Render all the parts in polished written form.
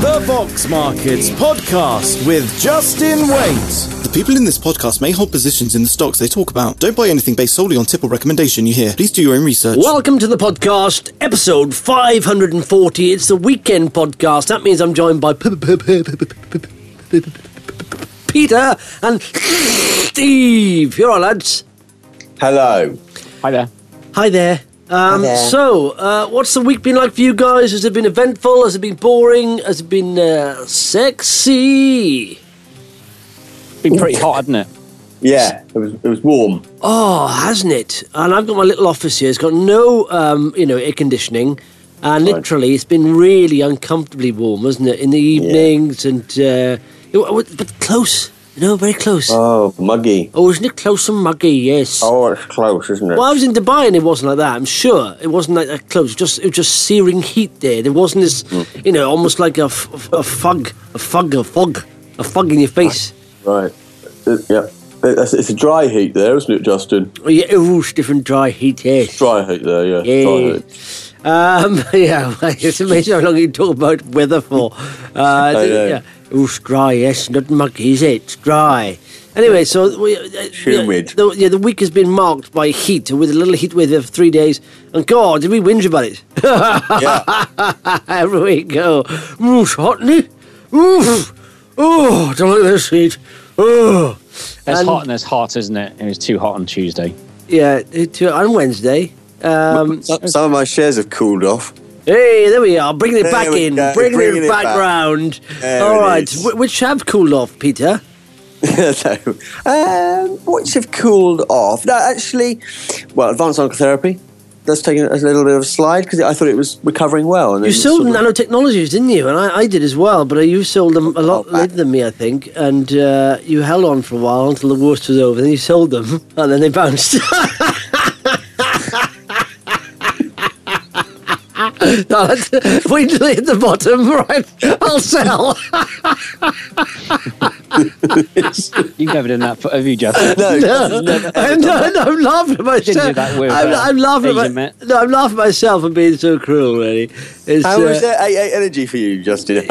The Vox Markets Podcast with Justin Waite. The people in this podcast may hold positions in the stocks they talk about. Don't buy anything based solely on tip or recommendation you hear. Please do your own research. Welcome to the podcast, episode 540. It's the weekend podcast. That means I'm joined by Peter and Steve. You're all right, lads. Hello. Hi there. Hi there. So, what's the week been like for you guys? Has it been eventful? Has it been boring? Has it been sexy? Been pretty hot, hasn't it? Yeah, it was warm. Oh, hasn't it? And I've got my little office here. It's got no, air conditioning. And literally, it's been really uncomfortably warm, hasn't it? In the evenings but close. Very close. Oh, muggy. Oh, isn't it close and muggy? Yes. Oh, it's close, isn't it? Well, I was in Dubai and it wasn't like that. I'm sure it wasn't like that close. It was just searing heat there. There wasn't this, almost like a fog in your face. Right. Yeah. It's a dry heat there, isn't it, Justin? Oh, yeah, it's different dry heat. Yes. Dry heat there, yeah. Yeah. Dry heat. It's amazing how long you talk about weather for. It's dry, yes, not muggy, is it? It's dry. Anyway, so humid. The week has been marked by heat, with a little heat wave for 3 days. And God, did we whinge about it? Yeah. Every week go. It's hot, isn't it? Oh, I don't like this heat. Oh. There's hot and there's hot, isn't it? It was too hot on Tuesday. Yeah, on Wednesday. Some of my shares have cooled off. Hey, there we are, bringing it back in, bringing it back back round. All right, which have cooled off, Peter? Which have cooled off? No, actually, advanced onco-therapy. That's taken a little bit of a slide because I thought it was recovering well. And you sold nanotechnologies, didn't you? And I did as well, but you sold them a lot later than me, I think. And you held on for a while until the worst was over. Then you sold them, and then they bounced. No, wait till they hit the bottom, right? I'll sell. You've never done that, have you, Justin? No, I'm laughing at myself. I'm laughing at myself for being so cruel, really. How was that AA Energy for you, Justin?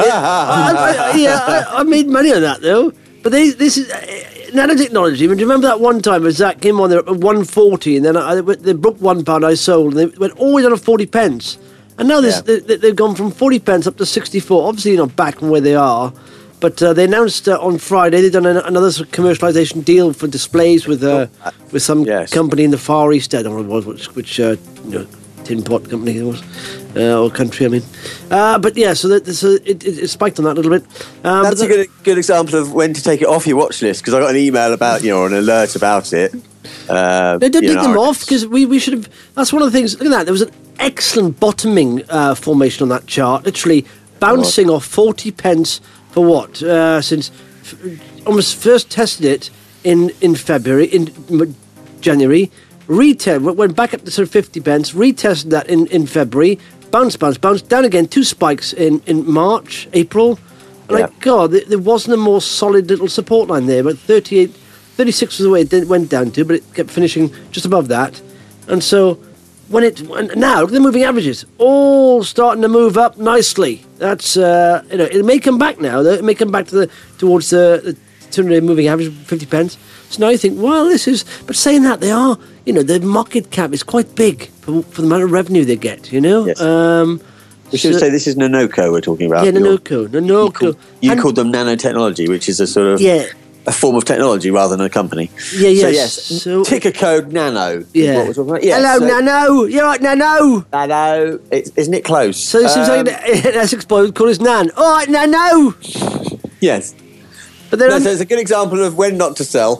I made money on that, though. But this is nanotechnology. I mean, do you remember that one time when Zach came on there at 140 and then they broke £1 I sold and they went always on a 40 pence. And now they've gone from 40 pence up to 64. Obviously not back from where they are. But they announced on Friday they've done another sort of commercialisation deal for displays with some company in the Far East. I don't know which tin pot company it was, or country, I mean. But yeah, so it spiked on that a little bit. That's a good example of when to take it off your watch list, because I got an email about, or an alert about it. They did take them off, because we should have... That's one of the things... Look at that, there was an excellent bottoming formation on that chart, literally bouncing off 40 pence for what? Since almost first tested it in February, in January, went back up to sort of 50 pence, retested that in February, bounced down again, 2 spikes in March, April. And God, there wasn't a more solid little support line there, but 36 was the way it went down to, but it kept finishing just above that. And so now look at the moving averages, all starting to move up nicely. That's it may come back now. It may come back towards the 200-day moving average, 50 pence. So now you think, well, this is... But saying that, they are, the market cap is quite big for the amount of revenue they get, Yes. We should say this is Nanoco we're talking about. Yeah, Nanoco. You called them nanotechnology, which is a sort of... a form of technology rather than a company. Yeah, yes. So ticker code Nano. Yeah. What we're talking about. Yeah, hello, Nano. You're right, Nano. Nano. Isn't it close? So it seems like an Essex boy would call us Nan. All right, Nano. Yes. But then so it's a good example of when not to sell.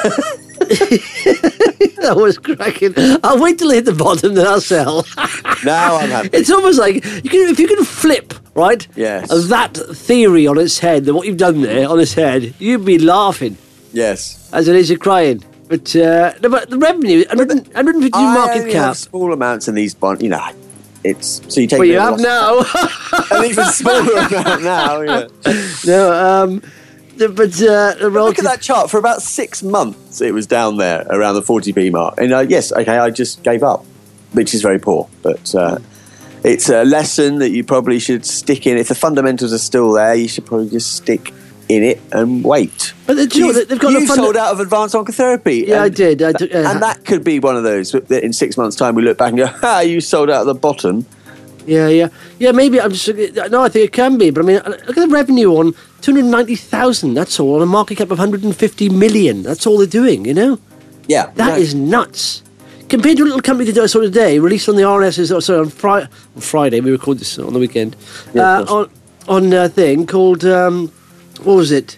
That was cracking. I'll wait till I hit the bottom, then I'll sell. Now I'm happy. It's almost like if you can flip, right? Yes. That theory on its head, what you've done there on its head, you'd be laughing. Yes. As it is, you're crying. But the revenue, 150 market cap. Have small amounts in these bonds, It's so you take. Well, you have now. An even smaller amount now. Yeah. No. But look at that chart. For about 6 months, it was down there around the 40p mark. And yes, okay, I just gave up, which is very poor. But it's a lesson that you probably should stick in. If the fundamentals are still there, you should probably just stick in it and wait. But they've got you sold out of advanced oncotherapy. Yeah, I did. And that could be one of those that in 6 months' time we look back and go, you sold out at the bottom. Yeah. Maybe I'm just no. I think it can be, but I mean, look at the revenue on 290,000. That's all on a market cap of 150 million. That's all they're doing. You know. Yeah, that is nuts. Compared to a little company that I saw today, released on the RNS, on Friday. We record this on the weekend. On a thing called what was it?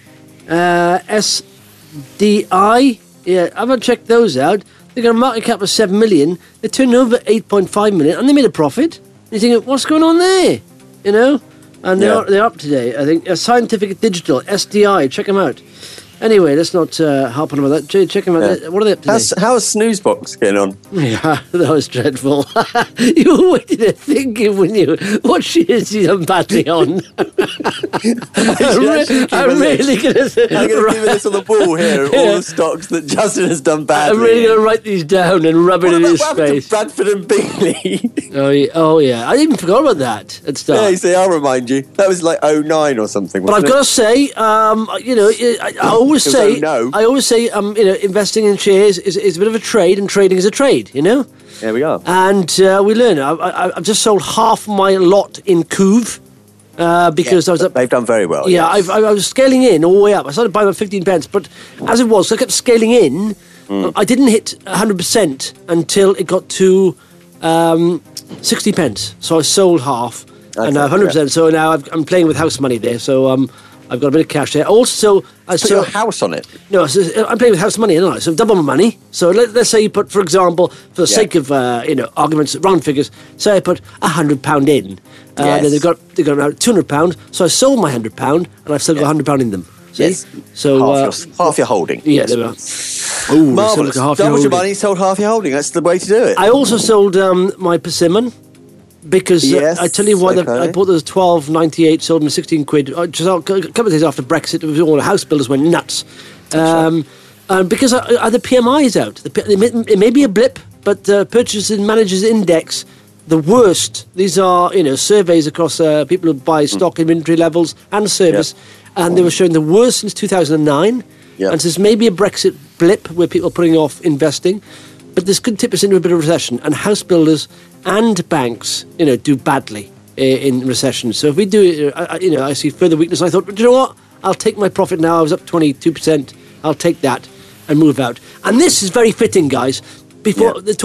SDI. Yeah, I haven't checked those out. They got a market cap of 7 million. They turned over 8.5 million, and they made a profit. You think, what's going on there? You know? And they're up today, I think. Scientific Digital, SDI, check them out. Anyway, let's not harp on about that. Jay, check them out. What are they up to? How's Snoozebox getting on? Yeah, that was dreadful. You were waiting to think of when you... What shit is he done badly on? I'm really going to say... I'm going to give this on the ball here, all the stocks that Justin has done badly. I'm really going to write these down and rub it in his face. Bradford and Bingley. Oh, yeah. I even forgot about that at start. Yeah, you see, I'll remind you. That was like 09 or something, But I've got to say, I always say, investing in shares is a bit of a trade, and trading is a trade, you know? There we are. And we learn. I've just sold half my lot in Couve because I was up. They've done very well. Yeah, yes. I was scaling in all the way up. I started buying about 15 pence, but as it was, so I kept scaling in. I didn't hit 100% until it got to 60 pence. So I sold half, and now 100%. Yeah. So now I'm playing with house money there. So I've got a bit of cash there. Also, I put your house on it. No, I'm playing with house money, aren't I? So double my money. So let's say you put, for example, for the sake of arguments, round figures, say I put £100 in. Then they've got about £200. So I sold my £100, and I've still got £100 in them. See? Yes. So half your holding. Yeah, there we are. Ooh, marvellous. Doubled your money, sold half your holding. That's the way to do it. I also sold my Persimmon. Because I tell you why, I bought those 12.98, sold them 16 quid. Just a couple of days after Brexit, it was all the house builders went nuts. Because the PMI is out. It may be a blip, but Purchasing Managers Index, the worst. These are surveys across people who buy stock, inventory levels, and service, and they were showing the worst since 2009. Yeah. And so this may be a Brexit blip where people are putting off investing, but this could tip us into a bit of recession, and house builders and banks, do badly in recession. So if we do, I see further weakness. I thought, but you know what? I'll take my profit now. I was up 22%. I'll take that and move out. And this is very fitting, guys. Before the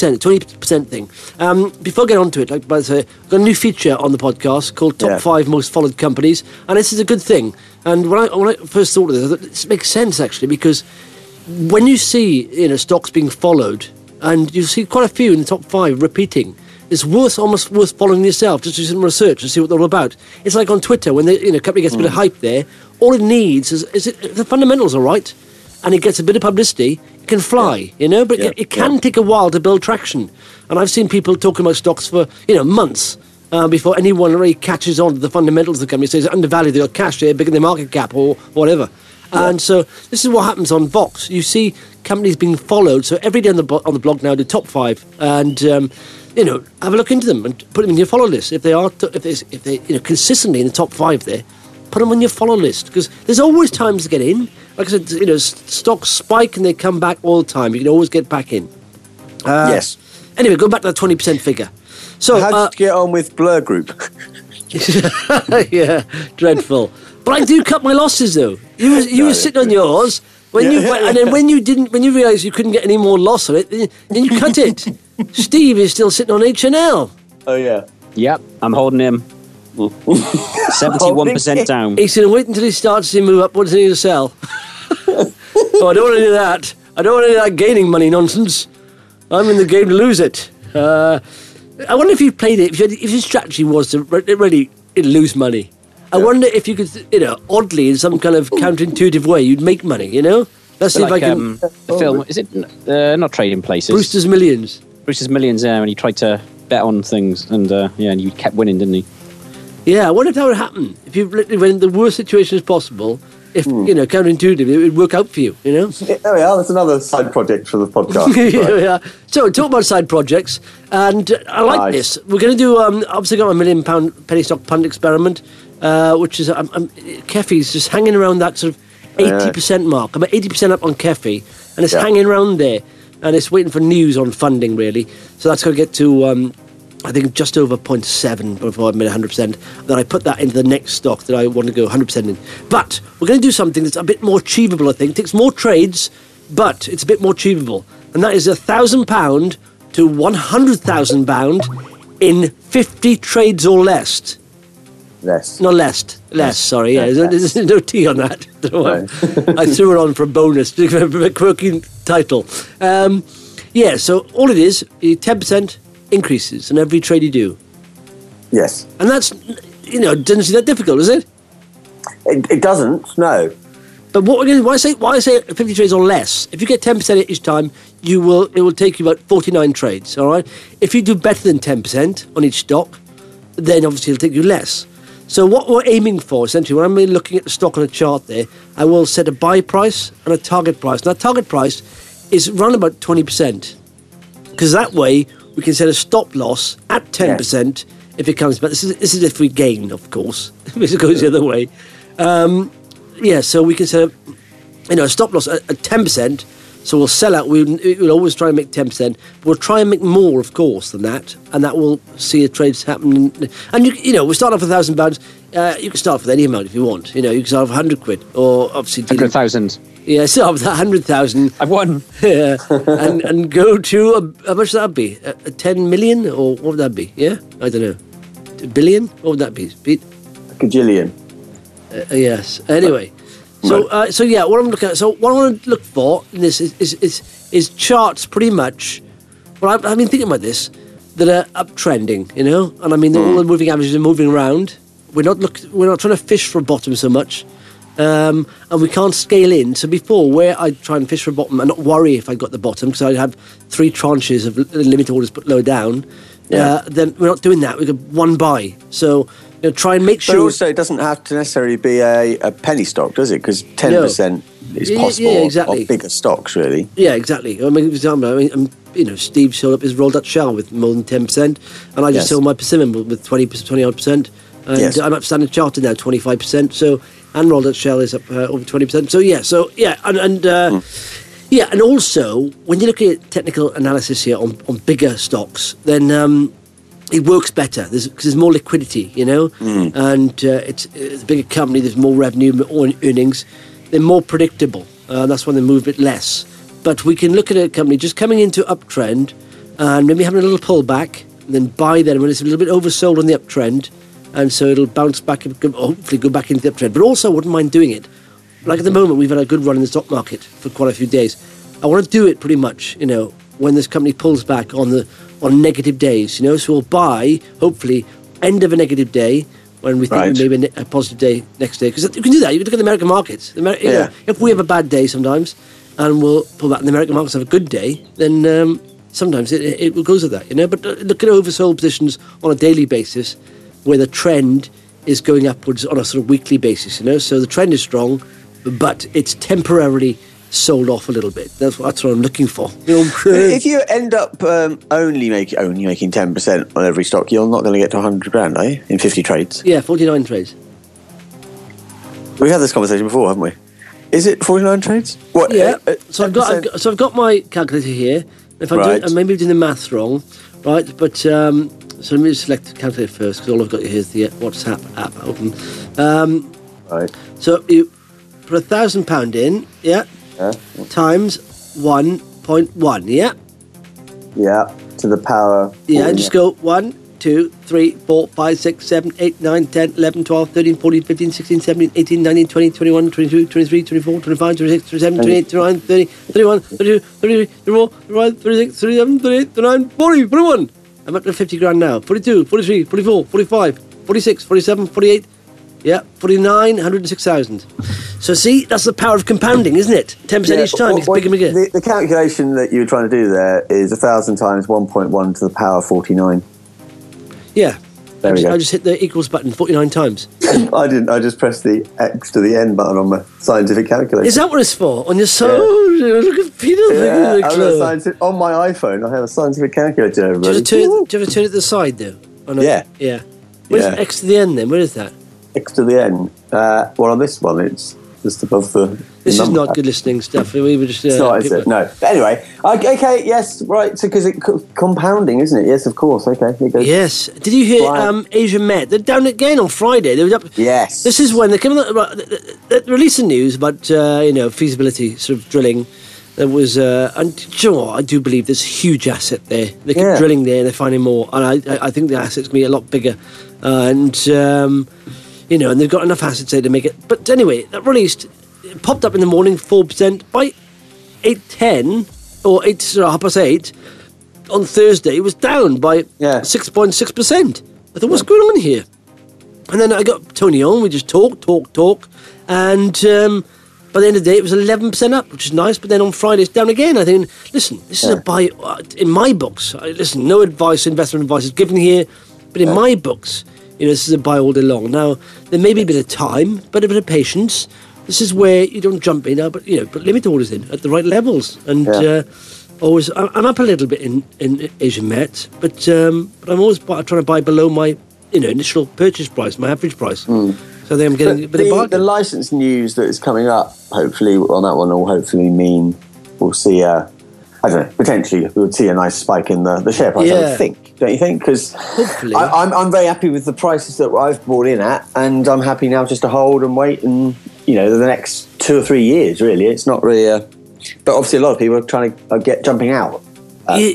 20% thing. Before I get on to it, I've got a new feature on the podcast called Top 5 Most Followed Companies, and this is a good thing. And when I first thought of this, I thought this makes sense actually, because when you see stocks being followed, and you see quite a few in the top 5 repeating, it's almost worth following yourself, just do some research and see what they're all about. It's like on Twitter, when a company gets a bit of hype there, all it needs is if the fundamentals are right, and it gets a bit of publicity, it can fly, but it can take a while to build traction. And I've seen people talking about stocks for, months before anyone really catches on to the fundamentals of the company. So it's undervalued, they've got cash there, bigger than their market cap or whatever. And so this is what happens on Vox. You see companies being followed. So every day on the blog now, the top 5, and have a look into them and put them in your follow list. If they consistently in the top 5 there, put them on your follow list, because there's always times to get in. Like I said, stocks spike and they come back all the time. You can always get back in. Yes. Anyway, go back to that 20% figure. So how did you get on with Blur Group? Yeah, dreadful. But I do cut my losses though. You were sitting on yours and then when you realised you couldn't get any more loss on it, then you cut it. Steve is still sitting on H&L. Oh yeah. Yep, I'm holding him. 71% down. He's going to wait until he starts to move up. What does he need to sell? Oh, I don't want to do that. I don't want to do that gaining money nonsense. I'm in the game to lose it. I wonder if you played it. If your strategy was to really lose money. I wonder if you could, oddly, in some kind of counterintuitive way, you'd make money, Let's see if I can... The film, is it not Trading Places? Brewster's Millions. Brewster's Millions, when he tried to bet on things, and and you kept winning, didn't he? Yeah, I wonder if that would happen. If you when the worst situation is possible, if, counterintuitively, it would work out for you, There we are. That's another side project for the podcast. Yeah. So, talk about side projects, and I like this. We're going to do, obviously, got my £1 million penny stock punt experiment, which is, Keffy's just hanging around that sort of 80% mark. I'm at 80% up on Keffy, and it's hanging around there, and it's waiting for news on funding, really. So that's going to get to, I think, just over 0.7 before I've made 100%. Then I put that into the next stock that I want to go 100% in. But we're going to do something that's a bit more achievable, I think. It takes more trades, but it's a bit more achievable. And that is £1,000 to £100,000 in 50 trades or less. Less. No, less, sorry. Yeah, there's no T on that. I threw it on for a bonus, for a quirky title. So all it is 10% increases in every trade you do. Yes. And that's, doesn't seem that difficult, is it? It doesn't, no. But what we're going to, why I say 50 trades or less, if you get 10% each time, it will take you about 49 trades, all right? If you do better than 10% on each stock, then obviously it'll take you less. So what we're aiming for, essentially, when I'm looking at the stock on a chart there, I will set a buy price and a target price. Now, target price is around about 20%, because that way we can set a stop loss at 10% if it comes back. This is if we gain, of course, if it goes the other way. So we can set a stop loss at 10%. So we'll sell out. We'll always try and make 10%. But we'll try and make more, of course, than that, and that will see a trade happen. And we start off with £1,000. You can start off with any amount if you want. You can start off £100, or obviously 100,000. Yeah, start with 100,000. I've won. Yeah, and go to how much would that be? 10 million, or what would that be? Yeah, I don't know. A billion? What would that be, Pete? A gajillion. Yes. Anyway. What I'm looking at. So what I want to look for in this is charts, pretty much. Well, I've been thinking about this, that are uptrending, and I mean all the moving averages are moving around. We're not trying to fish for a bottom so much, and we can't scale in. So before, where I'd try and fish for a bottom and not worry if I got the bottom, because I'd have 3 tranches of limit orders put lower down. Then we're not doing that. We got one buy. So. Try and make sure. But also, it doesn't have to necessarily be a penny stock, does it? Because 10% is possible exactly. of bigger stocks, really. Yeah, exactly. I mean, for example, Steve showed up his Rolled Dutch Shell with more than 10%, and I just sold my Persimmon with 20-odd%. And I'm up Standard Chartered now, 25%. So, and Rolled Dutch Shell is up over 20%. And also when you look at technical analysis here on bigger stocks, then. It works better because there's more liquidity, and it's a bigger company. There's more revenue, more earnings. They're more predictable. That's when they move a bit less. But we can look at a company just coming into uptrend and maybe having a little pullback, and then buy then when it's a little bit oversold on the uptrend, and so it'll bounce back and hopefully go back into the uptrend. But also, I wouldn't mind doing it. Like at the moment, we've had a good run in the stock market for quite a few days. I want to do it pretty much, when this company pulls back on negative days, so we'll buy, hopefully, end of a negative day when we think maybe a positive day next day. Because you can do that. You can look at the American markets. If we have a bad day sometimes and we'll pull back and the American markets have a good day, then sometimes it goes with that, But look at oversold positions on a daily basis where the trend is going upwards on a sort of weekly basis, So the trend is strong, but it's temporarily sold off a little bit. That's what I'm looking for. If you end up only making 10% on every stock, you're not going to get to 100 grand, are you? In 50 trades? Yeah, 49 trades. We've had this conversation before, haven't we? Is it 49 trades? What? Yeah. So I've got my calculator here. If I do, maybe doing the maths wrong, right? But so let me just select the calculator first, because all I've got here is the WhatsApp app open. Right. So you put £1,000 in, times 1.1, yeah, to the power. Yeah, and just go 1, 2, 3, 4, 5, 6, 7, 8, 9, 10, 11, 12, 13, 14, 15, 16, 17, 18, 19, 20, 21, 22, 23, 24, 25, 26, 27, 28, 29, 30, 31, 32, 33, 34, 35, 36, 37, 38, 39, 40, 41. I'm up to 50 grand now. 42, 43, 44, 45, 46, 47, 48. Yeah, 49, 106,000. So see, that's the power of compounding, isn't it? 10% each time, it's bigger and bigger. The calculation that you were trying to do there is 1,000 times 1.1 to the power 49. Yeah. There we go. I just hit the equals button 49 times. I didn't. I just pressed the X to the N button on my scientific calculator. Is that what it's for? On your look at Peter. On my iPhone, I have a scientific calculator. Do you ever turn it to the side though? Yeah. Where's X to the N then? Where is that? X to the N. Well, on this one, it's just above the. This is not good listening stuff. We were just. It's not, is it? No. But anyway, okay, yes, right. So because it's compounding, isn't it? Yes, of course. Okay. It goes. Yes. Did you hear Asia Met? They're down again on Friday. They were up. Yes. This is when they came. They released the news about feasibility sort of drilling. There was, and do you know what? I do believe there's a huge asset there. They keep drilling there, they're finding more, and I think the asset's going to be a lot bigger. And and they've got enough assets there to make it. But anyway, that released, it popped up in the morning, 4%. By 8:10 or 8:30 on Thursday, it was down by 6.6%. I thought, what's going on here? And then I got Tony on. We just talk, and. By the end of the day, it was 11% up, which is nice. But then on Friday, it's down again. I think, listen, this is a buy. In my books, listen, no investment advice is given here. But in my books, this is a buy all day long. Now, there may be a bit of time, but a bit of patience. This is where you don't jump in, but limit orders in at the right levels. And always, I'm up a little bit in Asian Met, but I'm always trying to buy below my initial purchase price, my average price. So I think I'm getting a bit of bargain. The license news that is coming up, hopefully, on that one will hopefully mean we'll see potentially we'll see a nice spike in the share price, I would think. Don't you think? Because I'm very happy with the prices that I've bought in at, and I'm happy now just to hold and wait and, the next 2 or 3 years, really. It's not really but obviously a lot of people are trying to jumping out. Make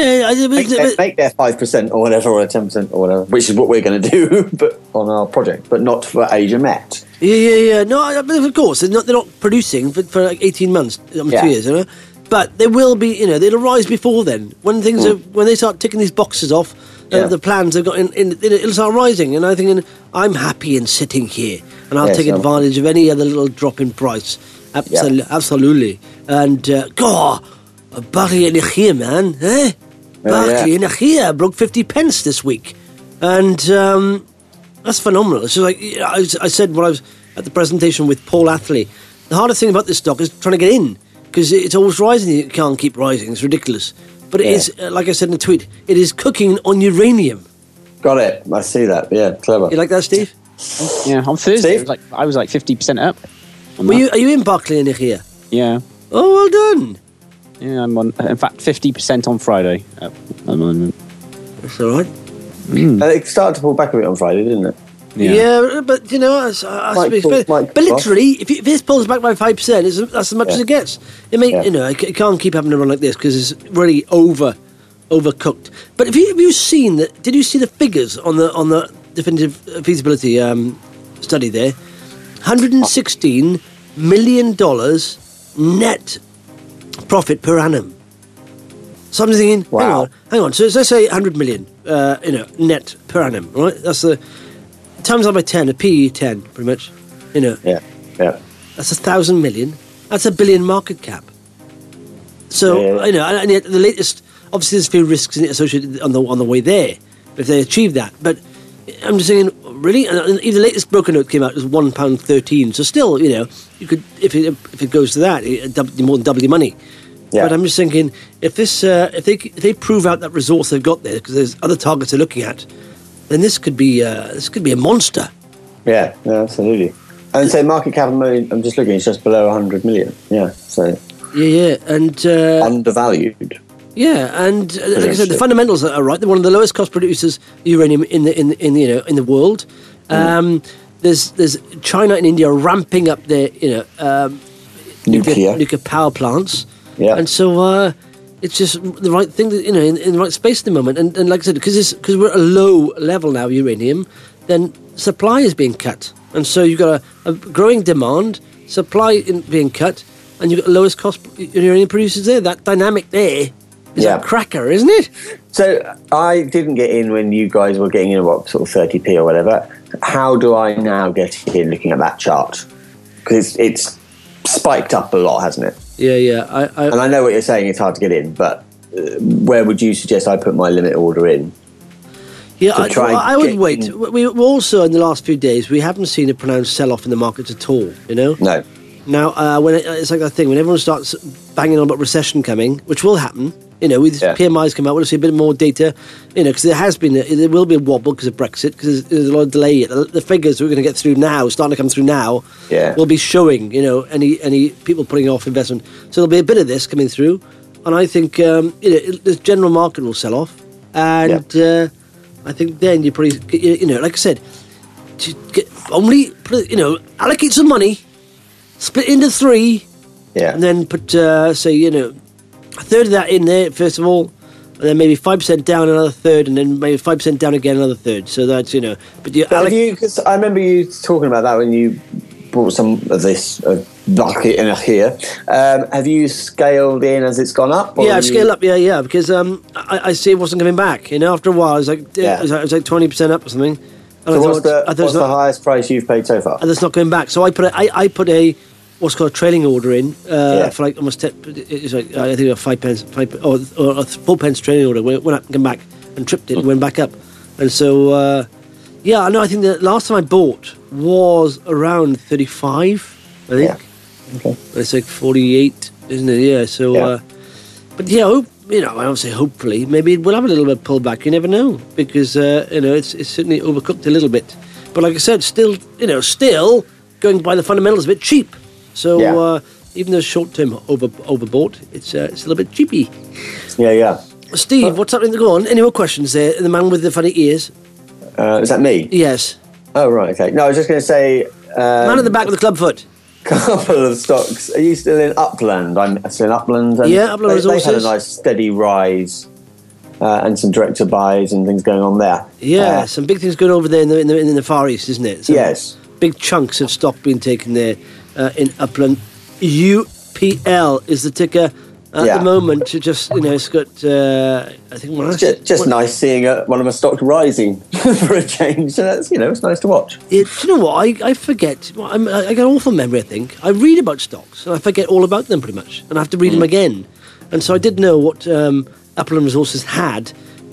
their 5% or whatever, or 10% or whatever, which is what we're going to do, but on our project, but not for Asia Met. Yeah. No, of course they're not producing for like 18 months, 2 years, But they will be, they'll rise before then. When things when they start ticking these boxes off, the plans they've got it'll start rising. And I'm thinking, I'm happy in sitting here, and I'll take advantage of any other little drop in price. Absolutely. And Barry and here, man, Barry and here broke 50 pence this week, and that's phenomenal. It's just like I said when I was at the presentation with Paul Athley, the hardest thing about this stock is trying to get in, because it's always rising. It can't keep rising. It's ridiculous. But it is, like I said in the tweet, it is cooking on uranium. Got it. I see that. Yeah, clever. You like that, Steve? Yeah, on Thursday, I was like 50% up. Are you in Barclay and here? Yeah. Oh, well done. Yeah, I'm on. In fact, 50% on Friday at the moment. That's all right. It started to pull back a bit on Friday, didn't it? Yeah, but but literally, if this pulls back by 5%, that's as much as it gets. It may, it can't keep having a run like this because it's really overcooked. But have you seen that? Did you see the figures on the definitive feasibility study there? $116 million net profit per annum. So I'm thinking, hang on. So let's say 100 million, net per annum, right? That's the times that by 10, a PE 10, pretty much. Yeah. That's 1,000 million. That's $1 billion market cap. So and yet the latest, obviously, there's a few risks associated on the way there, if they achieve that. But I'm just saying, really, and even the latest broker note came out as £1.13. So still, you could, if it goes to that, more than double your money. Yeah. But I'm just thinking, if they prove out that resource they've got there, because there's other targets they're looking at, then this could be a monster. Yeah, absolutely. And so market cap, I'm just looking, it's just below 100 million. Yeah, so and undervalued. Yeah, and like I said, the fundamentals are right. They're one of the lowest cost producers of uranium in the world. There's China and India ramping up their nuclear power plants. Yeah, and so it's just the right thing that, in the right space at the moment. And like I said, because we're at a low level now, uranium, then supply is being cut, and so you've got a growing demand, supply being cut, and you've got the lowest cost uranium producers there. That dynamic there. It's a cracker, isn't it? So I didn't get in when you guys were getting in sort of 30p or whatever. How do I now get in looking at that chart? Because it's spiked up a lot, hasn't it? Yeah. And I know what you're saying, it's hard to get in, but where would you suggest I put my limit order in? Yeah, I would wait. We also, in the last few days, we haven't seen a pronounced sell-off in the markets at all, No. Now, when it's like that thing, when everyone starts banging on about recession coming, which will happen, with PMIs come out, we'll see a bit more data, because there will be a wobble because of Brexit, because there's a lot of delay. The figures we're going to get through now, starting to come through now, will be showing, any people putting off investment. So there'll be a bit of this coming through, and I think, the general market will sell off, and I think then you probably, like I said, allocate some money, split into 3, and then put, a third of that in there, first of all, and then maybe 5% down another third, and then maybe 5% down again another third. So that's, But because I remember you talking about that when you brought some of this bucket in here. Have you scaled in as it's gone up? Yeah, I've scaled up, because I see it wasn't coming back. After a while, it was like 20% up or something. So what's the highest price you've paid so far? And it's not going back. So I put a what's called a trailing order in for like almost it's like I think a 5 pence or a 4 pence trailing order. Went up and came back and tripped it and went back up. And so I think the last time I bought was around 35. I think. Yeah. Okay. It's like 48, isn't it? Yeah. So, but I don't say hopefully. Maybe we'll have a little bit of pullback. You never know, because it's certainly overcooked a little bit. But like I said, still going by the fundamentals, a bit cheap. So even though short-term overbought, it's a little bit cheapy. Yeah. Steve, what's happening? Go on. Any more questions there? The man with the funny ears. Is that me? Yes. Oh, right, okay. No, I was just going to say... man at the back with the club foot. Couple of stocks. Are you still in Upland? I'm still in Upland. And Upland Resources. They had a nice steady rise and some director buys and things going on there. Yeah, some big things going over there in the Far East, isn't it? Some big chunks of stock being taken there in Upland. UPL is the ticker. At the moment, it's got, I think... It's just nice seeing one of my stocks rising for a change. So that's, it's nice to watch. Do you know what? I forget. I get awful memory, I think. I read about stocks, and I forget all about them, pretty much. And I have to read them again. And so I did know what Upland Resources had.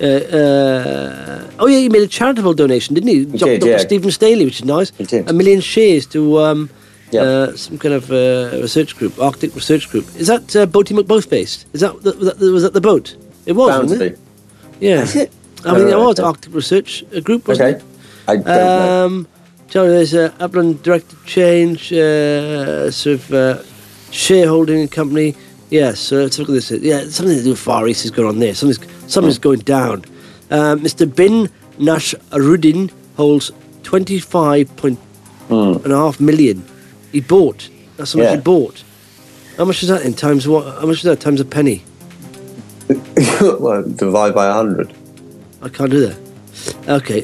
He made a charitable donation, didn't he? Dr. Stephen Staley, which is nice. He did. 1 million shares to... some kind of research group, Arctic Research Group. Is that Boaty McBoth based? Was that the boat? It was, wasn't it? Yeah. Is it? I think it was Arctic Research Group, wasn't it? I don't know. So there's Upland Directed Change, shareholding company. Yes, so let's look at this. Yeah, something to do with Far East is going on there. Something's going down. Mr. Bin Nasruddin holds 25.5 million. He bought. That's how much he bought. How much is that in times what? How much is that times a penny? Well, divide by 100. I can't do that. Okay.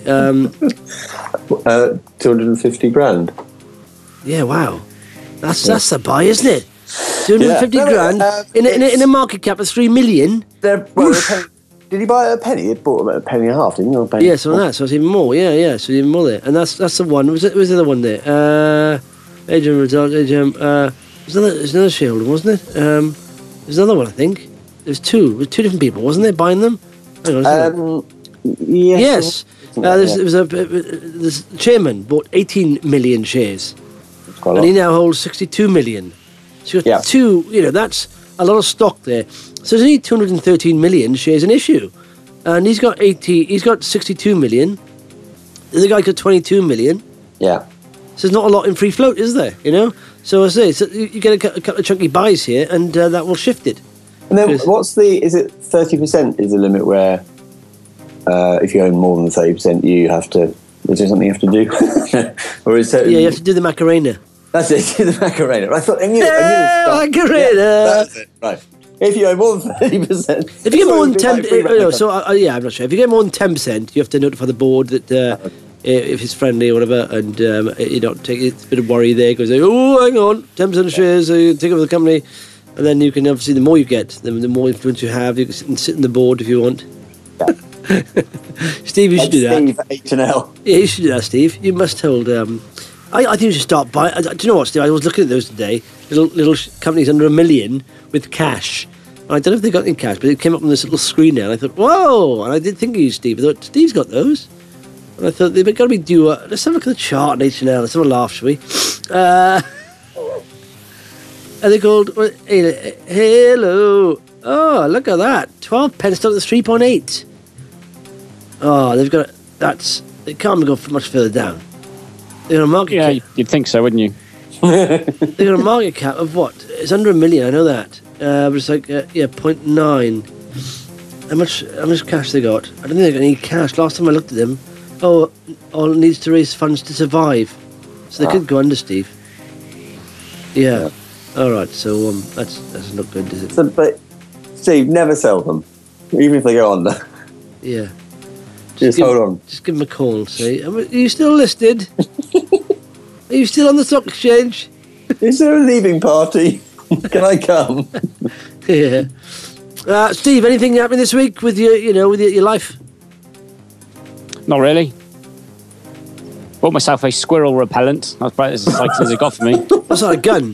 250 grand. Yeah, wow. That's the buy, isn't it? 250 grand in a market cap of 3 million. Did he buy it at a penny? He bought about a penny and a half, didn't he? Yeah, so it's even more. Yeah, so even more there. And that's the one. Was the other one there? There's another shareholder, wasn't it? There's another one, I think. There's two. There's two different people, wasn't there, buying them? Hang on, yes. The chairman bought 18 million shares. And he now holds 62 million. So you've got two, that's a lot of stock there. So there's only 213 million shares in issue. And he's got 62 million. The other guy got 22 million. Yeah. So there's not a lot in free float, is there? So I say, you get a couple of chunky buys here, and that will shift it. And then is it 30% is the limit where if you own more than 30%, you have to, is there something you have to do? Or is it, you have to do the Macarena. That's it, do the Macarena. I thought, I knew Macarena. Yeah, that's it, right. If you own more than 30%. If you get more than 10%, I'm not sure. If you get more than 10%, you have to notify the board that if it's friendly or whatever, and you don't take it's a bit of worry there. Because hang on, 10% of shares, so you take over the company, and then you can obviously the more you get, the more influence you have. You can sit in the board if you want. Yeah. Steve, you should do that. Steve H&L. Yeah, you should do that, Steve. You must hold. I think you should start buying. Do you know what, Steve? I was looking at those today. Little companies under $1 million with cash. I don't know if they got any cash, but it came up on this little screen there, and I thought, whoa! And I did think of you, Steve. I thought, Steve's got those. And I thought, they've got to be due. Let's have a look at the chart on H&L. Let's have a laugh, shall we? Are they called... Hello. Oh, look at that. 12 pence down to 3.8. Oh, they've got... They can't go much further down. They've got a market cap... Yeah, you'd think so, wouldn't you? They've got a market cap of what? It's under 1 million, I know that. But it's like, 0.9. How much cash they got? I don't think they got any cash. Last time I looked at them, all it needs to raise funds to survive. So they could go under, Steve. Yeah. All right, so that's not good, is it? So, but, Steve, never sell them, even if they go under. Yeah. Just hold on. Just give them a call and say, are you still listed? Are you still on the stock exchange? Is there a leaving party? Can I come? Yeah. Steve, anything happening this week with your life? Not really. Bought myself a squirrel repellent. That's about as exciting as it got for me. What's that, a gun?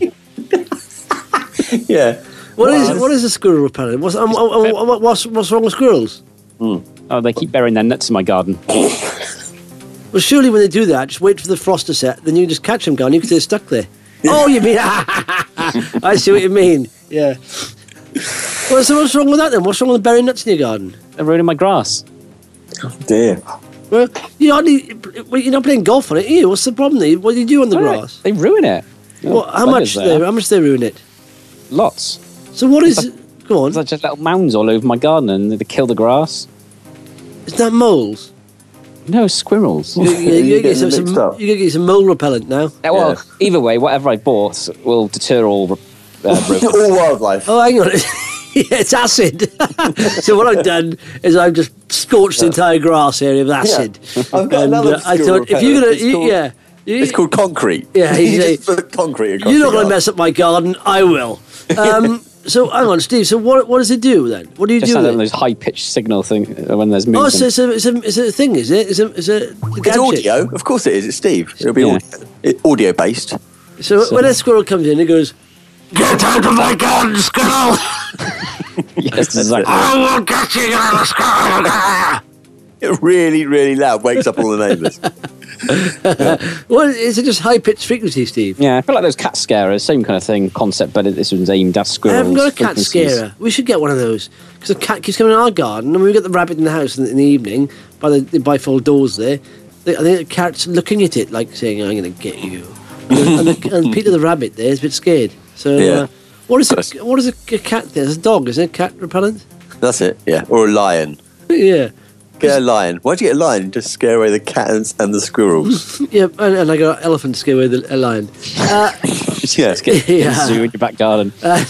Yeah. What is a squirrel repellent? What's wrong with squirrels? Oh, they keep burying their nuts in my garden. Well, surely when they do that, just wait for the frost to set, then you can just catch them, can't you? Because they're stuck there. Oh, you mean... I see what you mean. Yeah. Well, so what's wrong with that then? What's wrong with burying nuts in your garden? They're ruining my grass. Oh, dear. Well, you're not playing golf on it, are you? What's the problem there? What do you do on the grass? They ruin it. Well, how much they ruin it? Lots. So what is... Go on. It's like just little mounds all over my garden and they kill the grass. Is that moles? No, squirrels. You get some mole repellent now. Well, either way, whatever I bought will deter all rodents. All wildlife. Oh, hang on. Yeah, it's acid. So what I've done is I've just scorched the entire grass area with acid. Yeah. I've got another I thought, if you're going to... It's called concrete. Yeah, you just put concrete across. You're not going to mess up my garden. I will. So hang on, Steve. So what does it do then? What do you do? Just those high pitched signal thing when there's movement. Oh, so it's a thing, is it? It's audio. Of course it is. It's Steve. It'll be audio based. So when a squirrel comes in, it goes, "Get out of my garden, squirrel!" Yes, exactly. I will get you, little squirrel. It really, really loud. Wakes up all the neighbours. Well, is it just high-pitched frequency, Steve? Yeah, I feel like those cat scarers, same kind of thing, concept, but this one's aimed at squirrels. I haven't got a cat scarer. We should get one of those. Because the cat keeps coming in our garden, and we get the rabbit in the house in the evening, by the bifold doors there. I think the cat's looking at it, like saying, I'm going to get you. and Peter the rabbit there is a bit scared. So, what is a cat there? It's a dog, isn't it? Cat repellent? That's it, yeah. Or a lion. Yeah. Get a lion. Why'd you get a lion? Just scare away the cats and the squirrels. Yeah, and I got an elephant to scare away a lion. Get a zoo in your back garden.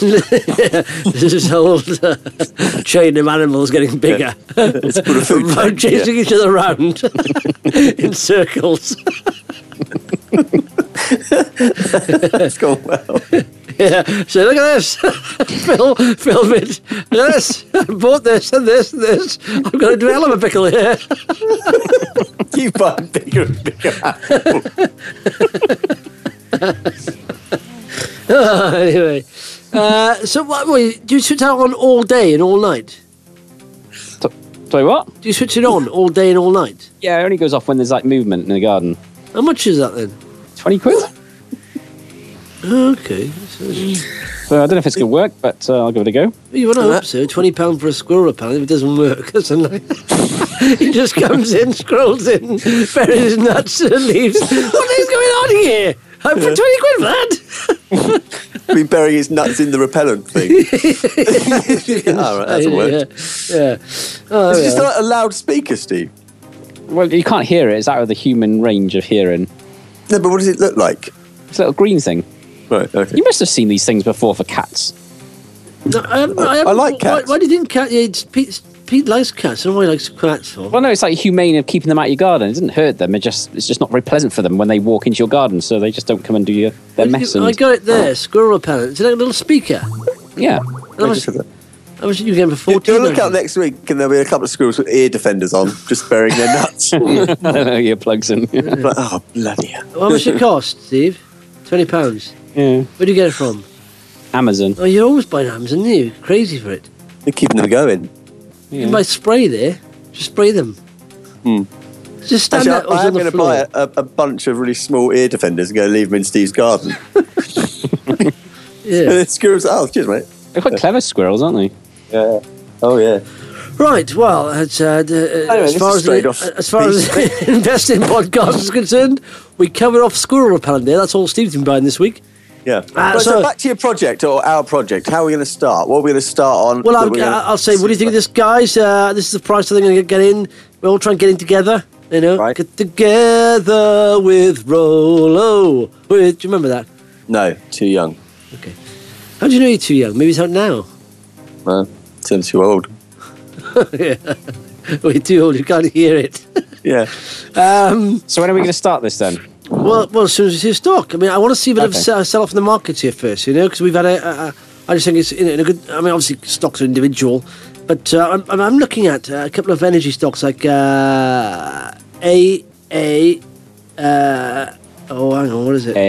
This whole chain of animals getting bigger. It's called a food chain. Chasing each other around in circles. That's gone well. Yeah, so look at this. Film it. Look at this. I bought this and this and this. I've got a hell of a pickle here. You buy bigger and bigger apples. Anyway. So what, do you switch it on all day and all night? Sorry, what? Do you switch it on all day and all night? Yeah, it only goes off when there's like movement in the garden. How much is that then? 20 quid. Okay. So I don't know if it's going to work, but I'll give it a go. You want to hope so. £20 for a squirrel repellent if it doesn't work. He just comes in, scrolls in, buries his nuts and leaves. What is going on here? I put 20 quid for that. Been burying his nuts in the repellent thing. All right, that'll work. Yeah. It's just like a loudspeaker, Steve. Well, you can't hear it. It's out of the human range of hearing. No, but what does it look like? It's a little green thing. Right, okay. You must have seen these things before for cats. No, I like cats. Why do you think cat? Yeah, Pete likes cats. I don't know why he likes cats for. Well, no, it's like humane of keeping them out of your garden. It doesn't hurt them. It's just not very pleasant for them when they walk into your garden, so they just don't come and do their mess. I got it there. Squirrel repellent. Is it like a little speaker? Yeah. How much are you getting for 14? You'll look out next week and there'll be a couple of squirrels with ear defenders on, just burying their nuts. I don't know, earplugs in. Like, oh, bloody hell. How much it cost, Steve? £20. Yeah. Where do you get it from? Amazon. Oh, you're always buying Amazon, aren't you? Crazy for it. They're keeping them going. You might spray there. Just spray them. Just stand there. I'm going to buy a bunch of really small ear defenders and go leave them in Steve's garden. Yeah. Squirrels. Oh, cheers, mate. They're quite clever squirrels, aren't they? Yeah. Oh, yeah. Right, well, as far as the investing podcast is concerned, we covered off squirrel repellent there. That's all Steve's been buying this week. Yeah. So back to your project, or our project. How are we going to start? What are we going to start on? Well, I'll say, what do you think of this, guys? This is the price I think I'm going to get in. We'll all try and get in together, you know. Right. Get together with Rollo. Do you remember that? No, too young. Okay. How do you know you're too young? Maybe it's out now. Well, I'm too old. Yeah. Well, you're too old, you can't hear it. Yeah. So when are we going to start this then? Well, as soon as we see stock. I mean, I want to see a bit of sell off in the markets here first, you know, because we've had I just think it's in a good. I mean, obviously stocks are individual, but I'm looking at a couple of energy stocks like hang on, what is it?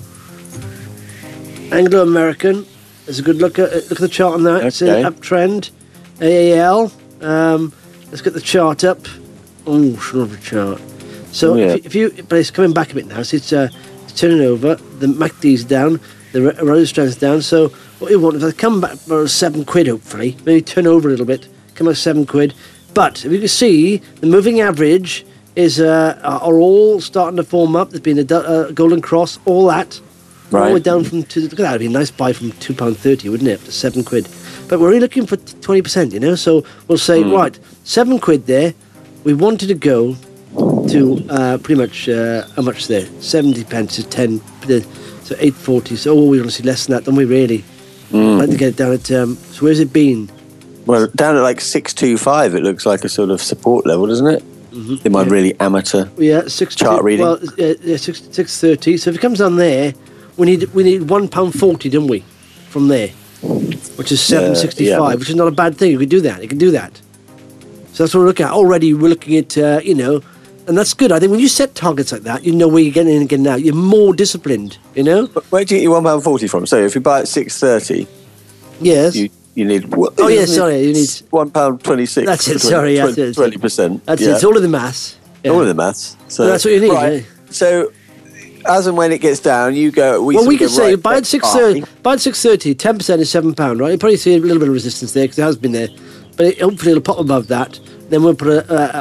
Anglo American. There's a good look at the chart on that. It's an uptrend. AAL. Let's get the chart up. Oh, short of a chart. So but it's coming back a bit now. So it's turning over. The MACD's down. The Rose Strand's down. So what you want, if I come back for £7, hopefully, maybe turn over a little bit, come out £7. But if you can see, the moving average is are all starting to form up. There's been a golden cross, all that. Right. All the way down from look at that. It'd be a nice buy from £2.30, wouldn't it? Up to £7. But we're only looking for 20%, you know. So we'll say right, £7 there. We wanted to go to pretty much how much there? 70 pence is 10, so 8.40. So we want to see less than that, don't we? Really? I'd like to get it down at. So where's it been? Well, down at like 625, it looks like a sort of support level, doesn't it? In my really amateur chart reading. Well, 6.30. So if it comes down there, we need £1.40, don't we? From there, which is 7.65, which is not a bad thing. You can do that. You can do that. So that's what we're looking at. Already we're looking at, you know, and that's good. I think when you set targets like that, you know where you're getting in and getting out. You're more disciplined, you know? But where do you get your £1.40 from? So if you buy at 6.30, yes, you need... you need... £1.26. That's it, sorry. 20%. That's it. It's all of the maths. Yeah. All of the maths. So that's what you need. Right. So as and when it gets down, you go... we could say buy at 6.30, 10% is £7, right? You probably see a little bit of resistance there because it has been there. But hopefully it'll pop above that. Then we'll put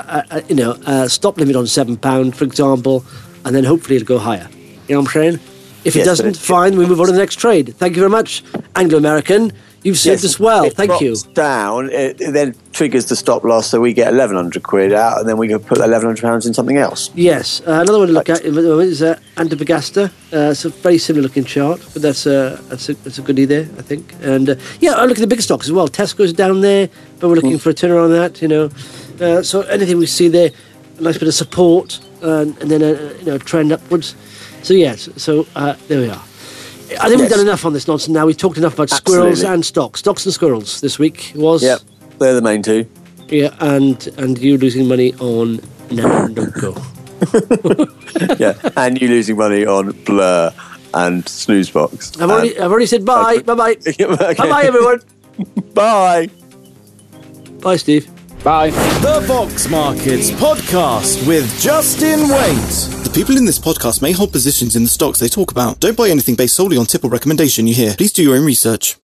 a stop limit on £7, for example, and then hopefully it'll go higher. You know what I'm saying? If it doesn't, fine, we move on to the next trade. Thank you very much, Anglo American. You've served us well. Thank you. Down, it then triggers the stop loss, so we get £1,100 out, and then we can put £1,100 in something else. Yes. Another one to look at is Antofagasta. It's a very similar looking chart, but that's a goodie there, I think. And I look at the bigger stocks as well. Tesco's down there, but we're looking for a turnaround on that. You know, so anything we see there, a nice bit of support, and then a trend upwards. So yes. So there we are. I think we've done enough on this nonsense now. We've talked enough about squirrels and stocks. Stocks and squirrels this week was... Yep, they're the main two. Yeah, and you losing money on Nandoco. Yeah, and you losing money on Blur and Snoozebox. I've already said bye. Bye-bye. Okay. Bye-bye, everyone. Bye. Bye, Steve. Bye. The Box Markets Podcast with Justin Waite. The people in this podcast may hold positions in the stocks they talk about. Don't buy anything based solely on tip or recommendation you hear. Please do your own research.